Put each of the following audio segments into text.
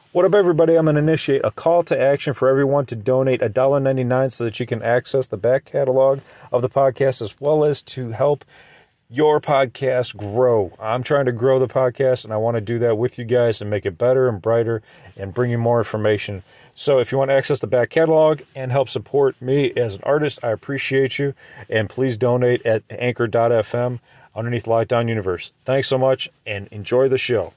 What up, everybody? I'm going to initiate a call to action for everyone to donate $1.99 so that you can access the back catalog of the podcast as well as to help your podcast grow. I'm trying to grow the podcast, and I want to do that with you guys and make it better and brighter and bring you more information. So if you want to access the back catalog and help support me as an artist, I appreciate you. And please donate at anchor.fm underneath Lockdown Universe. Thanks so much, and enjoy the show.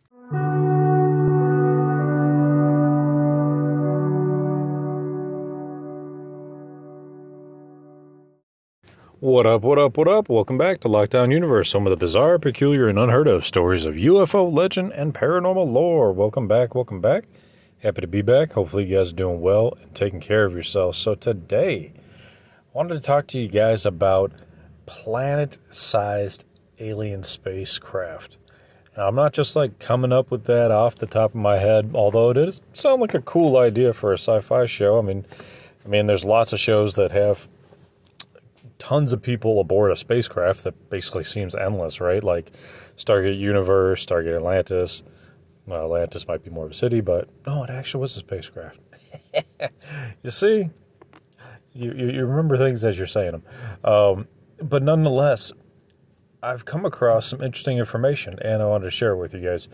What up, what up, what up? Welcome back to Lockdown Universe, home of the bizarre, peculiar, and unheard of stories of UFO, legend, and paranormal lore. Welcome back, welcome back. Happy to be back. Hopefully you guys are doing well and taking care of yourselves. So today, I wanted to talk to you guys about planet-sized alien spacecraft. Now, I'm not just like coming up with that off the top of my head, although it does sound like a cool idea for a sci-fi show. I mean, there's lots of shows that have tons of people aboard a spacecraft that basically seems endless, right? Like Stargate Universe, Stargate Atlantis. Well, Atlantis might be more of a city, but no, it actually was a spacecraft. You see? You remember things as you're saying them. But nonetheless, I've come across some interesting information, and I wanted to share it with you guys.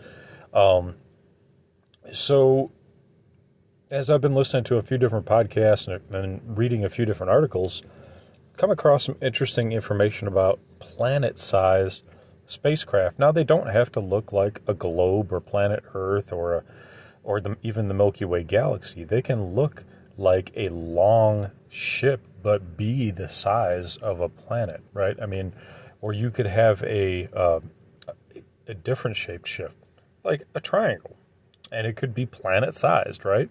So, as I've been listening to a few different podcasts and reading a few different articles, come across some interesting information about planet-sized spacecraft. Now, they don't have to look like a globe or planet Earth or even the Milky Way galaxy. They can look like a long ship, but be the size of a planet, right? I mean, or you could have a different shaped ship, like a triangle, and it could be planet-sized, right?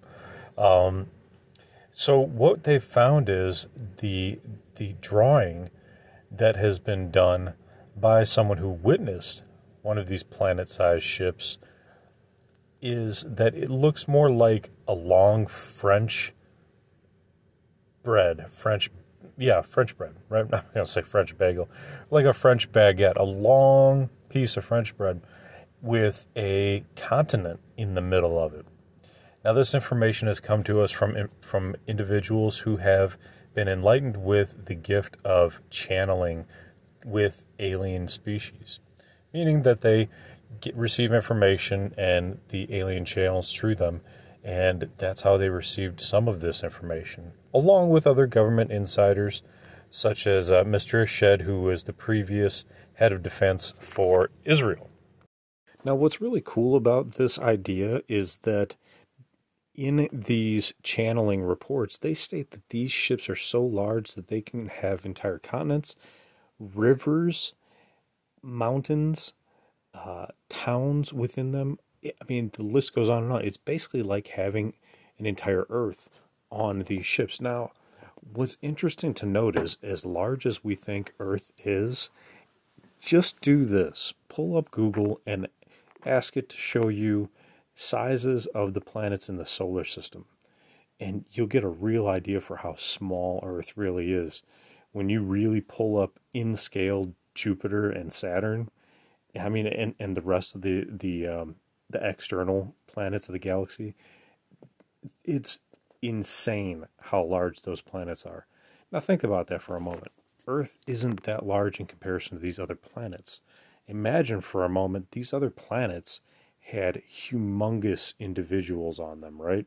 So what they've found is the drawing that has been done by someone who witnessed one of these planet-sized ships is that it looks more like a long French bread, French bread, right? I'm not going to say French bagel, like a French baguette, a long piece of French bread with a continent in the middle of it. Now, this information has come to us from individuals who have been enlightened with the gift of channeling with alien species, meaning that they receive information and the alien channels through them, and that's how they received some of this information, along with other government insiders, such as Mr. Shed, who was the previous head of defense for Israel. Now, what's really cool about this idea is that in these channeling reports, they state that these ships are so large that they can have entire continents, rivers, mountains, towns within them. I mean, the list goes on and on. It's basically like having an entire Earth on these ships. Now, what's interesting to note is, as large as we think Earth is, just do this. Pull up Google and ask it to show you sizes of the planets in the solar system, and you'll get a real idea for how small Earth really is. When you really pull up in scale Jupiter and Saturn, I mean, and the rest of the external planets of the galaxy, it's insane how large those planets are. Now think about that for a moment. Earth isn't that large in comparison to these other planets. Imagine for a moment these other planets had humongous individuals on them, right?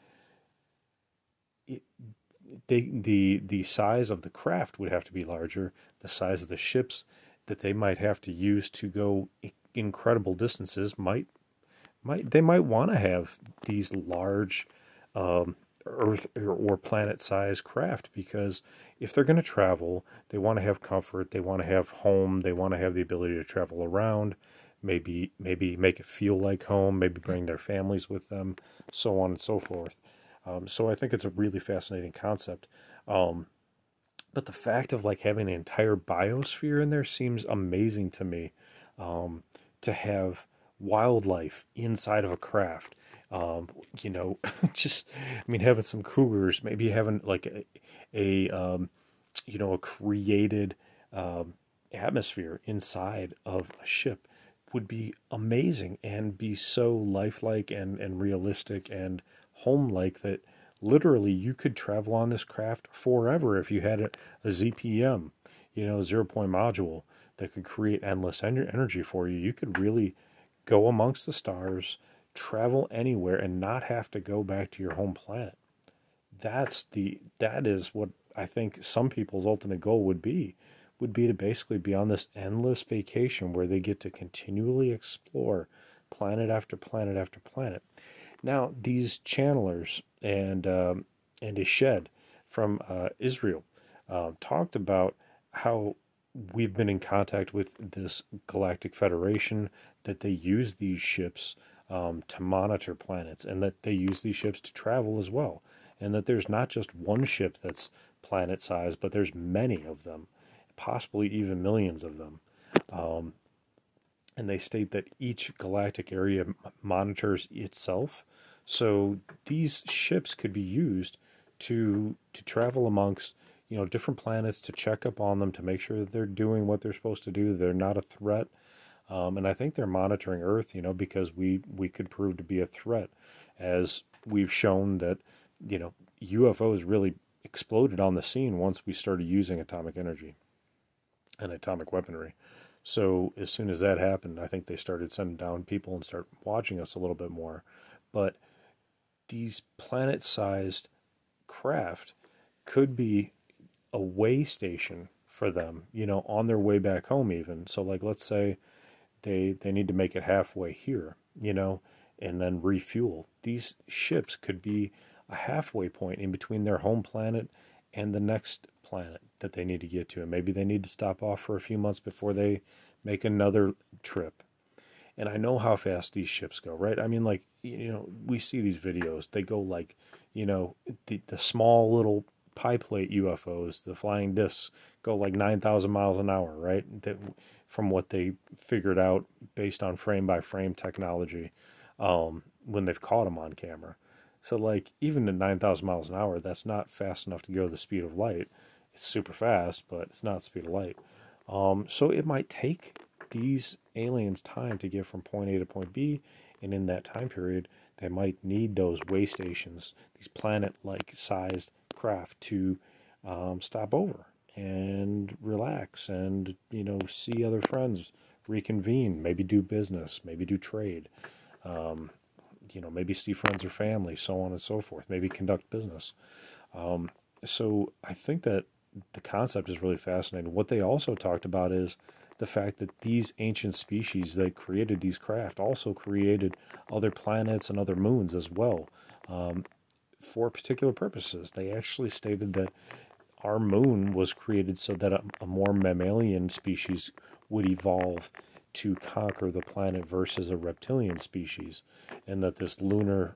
The size of the craft would have to be larger. The size of the ships that they might have to use to go incredible distances might want to have these large Earth or planet-sized craft, because if they're going to travel, they want to have comfort, they want to have home, they want to have the ability to travel around. Maybe make it feel like home, maybe bring their families with them, so on and so forth. So I think it's a really fascinating concept. But the fact of like having an entire biosphere in there seems amazing to me. To have wildlife inside of a craft, just, having some cougars, maybe having like a created atmosphere inside of a ship. would be amazing and be so lifelike and realistic and home-like that literally you could travel on this craft forever if you had a ZPM, zero point module that could create endless energy for you. You could really go amongst the stars, travel anywhere, and not have to go back to your home planet. That is what I think some people's ultimate goal would be to basically be on this endless vacation where they get to continually explore planet after planet after planet. Now, these channelers and Eshed from Israel talked about how we've been in contact with this Galactic Federation, that they use these ships to monitor planets, and that they use these ships to travel as well, and that there's not just one ship that's planet-sized, but there's many of them, possibly even millions of them. And they state that each galactic area monitors itself. So these ships could be used to travel amongst different planets, to check up on them, to make sure that they're doing what they're supposed to do, they're not a threat. And I think they're monitoring Earth, because we could prove to be a threat, as we've shown that UFOs really exploded on the scene once we started using atomic energy and atomic weaponry. So as soon as that happened, I think they started sending down people and start watching us a little bit more. But these planet-sized craft could be a way station for them, on their way back home even. So like, let's say they need to make it halfway here, and then refuel. These ships could be a halfway point in between their home planet and the next planet that they need to get to. And maybe they need to stop off for a few months before they make another trip. And I know how fast these ships go, right? I mean, like, we see these videos. They go like, the small little pie plate UFOs, the flying discs, go like 9,000 miles an hour, right? From what they figured out based on frame-by-frame technology when they've caught them on camera. So, like, even at 9,000 miles an hour, that's not fast enough to go the speed of light. It's super fast, but it's not the speed of light. So it might take these aliens time to get from point A to point B, and in that time period, they might need those way stations, these planet-like sized craft, to stop over and relax and, see other friends, reconvene, maybe do business, maybe do trade, maybe see friends or family, so on and so forth, maybe conduct business. So I think that the concept is really fascinating. What they also talked about is the fact that these ancient species that created these craft also created other planets and other moons as well, for particular purposes. They actually stated that our moon was created so that a more mammalian species would evolve to conquer the planet versus a reptilian species, and that this lunar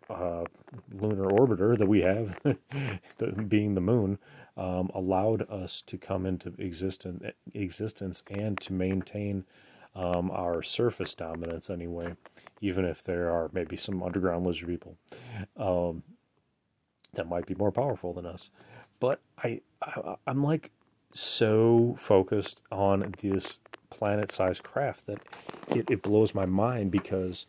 orbiter that we have, being the moon, allowed us to come into existence and to maintain our surface dominance anyway, even if there are maybe some underground lizard people that might be more powerful than us. But I'm like so focused on this planet-sized craft that it blows my mind, because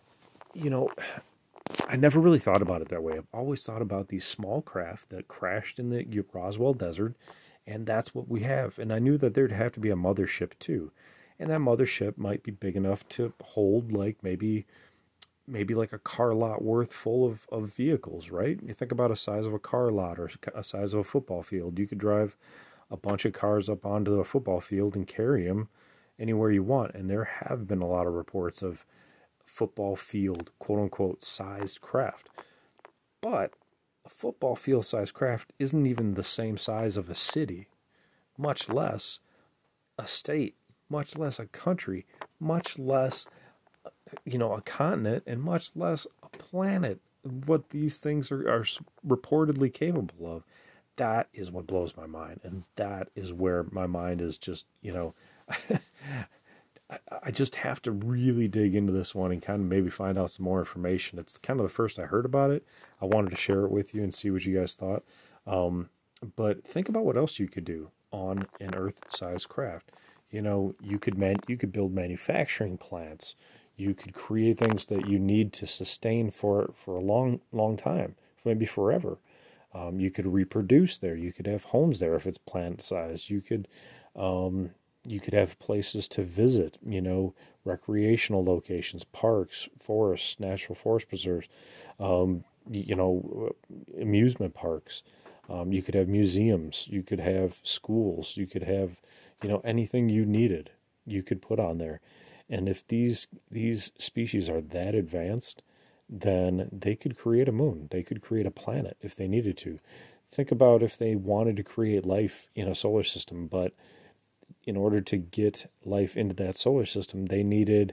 I never really thought about it that way. I've always thought about these small craft that crashed in the Roswell Desert, and that's what we have. And I knew that there'd have to be a mothership too, and that mothership might be big enough to hold like maybe like a car lot worth full of vehicles, right? You think about a size of a car lot or a size of a football field. You could drive a bunch of cars up onto a football field and carry them anywhere you want. And there have been a lot of reports of football field, quote unquote, sized craft. But a football field sized craft isn't even the same size of a city, much less a state, much less a country, much less a continent, and much less a planet. What these things are reportedly capable of. That is what blows my mind, and that is where my mind is just, I just have to really dig into this one and kind of maybe find out some more information. It's kind of the first I heard about it. I wanted to share it with you and see what you guys thought. But think about what else you could do on an Earth-sized craft. You could build manufacturing plants. You could create things that you need to sustain for a long time, maybe forever. You could reproduce there. You could have homes there if it's plant size. You could have places to visit. Recreational locations, parks, forests, natural forest preserves. Amusement parks. You could have museums. You could have schools. You could have, anything you needed. You could put on there, and if these species are that advanced, then they could create a moon. They could create a planet if they needed to. Think about if they wanted to create life in a solar system, but in order to get life into that solar system, they needed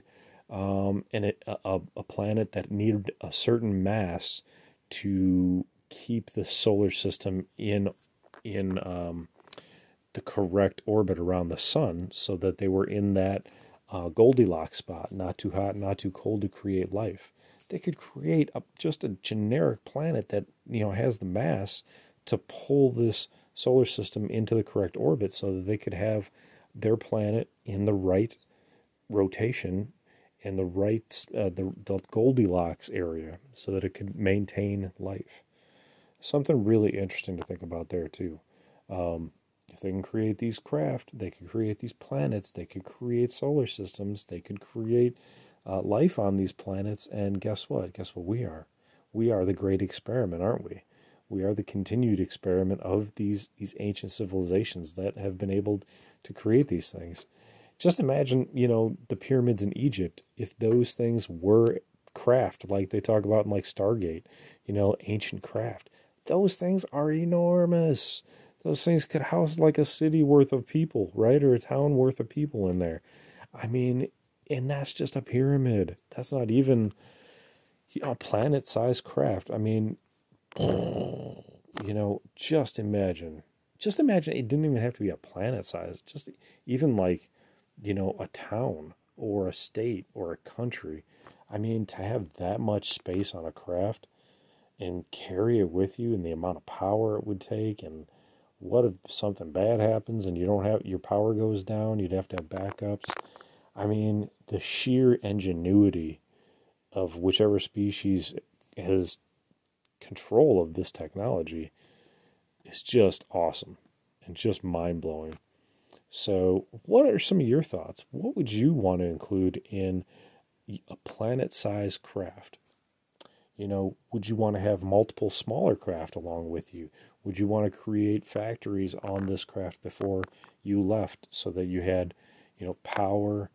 a planet that needed a certain mass to keep the solar system in the correct orbit around the sun, so that they were in that Goldilocks spot, not too hot, not too cold, to create life. They could create just a generic planet that has the mass to pull this solar system into the correct orbit, so that they could have their planet in the right rotation, in the right the Goldilocks area, so that it could maintain life. Something really interesting to think about there too. If they can create these craft, they could create these planets, they could create solar systems, they could create life on these planets. And guess what? Guess what we are? We are the great experiment, aren't we? We are the continued experiment of these ancient civilizations that have been able to create these things. Just imagine, the pyramids in Egypt, if those things were craft, like they talk about in like Stargate, ancient craft. Those things are enormous. Those things could house like a city worth of people, right? Or a town worth of people in there. I mean, and that's just a pyramid. That's not even a planet-sized craft. I mean, just imagine. Just imagine it didn't even have to be a planet-sized. Just even like, a town or a state or a country. I mean, to have that much space on a craft and carry it with you, and the amount of power it would take, and what if something bad happens and your power goes down? You'd have to have backups. I mean, the sheer ingenuity of whichever species has control of this technology is just awesome and just mind-blowing. So what are some of your thoughts? What would you want to include in a planet-sized craft? Would you want to have multiple smaller craft along with you? Would you want to create factories on this craft before you left, so that you had, power,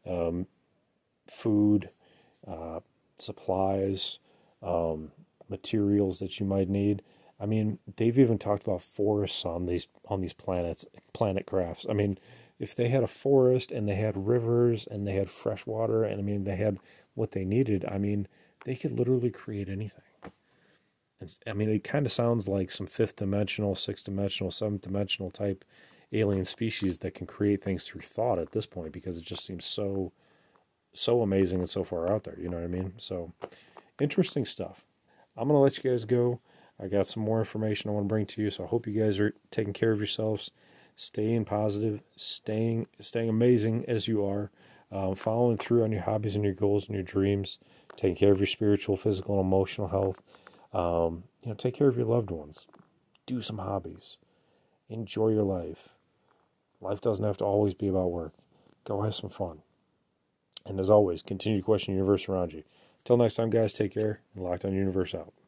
food, supplies, materials that you might need? I mean, they've even talked about forests on these planet crafts. I mean, if they had a forest and they had rivers and they had fresh water, and I mean they had what they needed, I mean, they could literally create anything. It kind of sounds like some fifth dimensional, sixth dimensional, seventh dimensional type alien species that can create things through thought at this point, because it just seems so amazing and so far out there. You know what I mean? So interesting stuff. I'm going to let you guys go. I got some more information I want to bring to you, so I hope you guys are taking care of yourselves, staying positive, staying amazing as you are, following through on your hobbies and your goals and your dreams, taking care of your spiritual, physical, and emotional health. Take care of your loved ones. Do some hobbies. Enjoy your life. Life doesn't have to always be about work. Go have some fun. And as always, continue to question the universe around you. Until next time, guys, take care, and Locked On Universe out.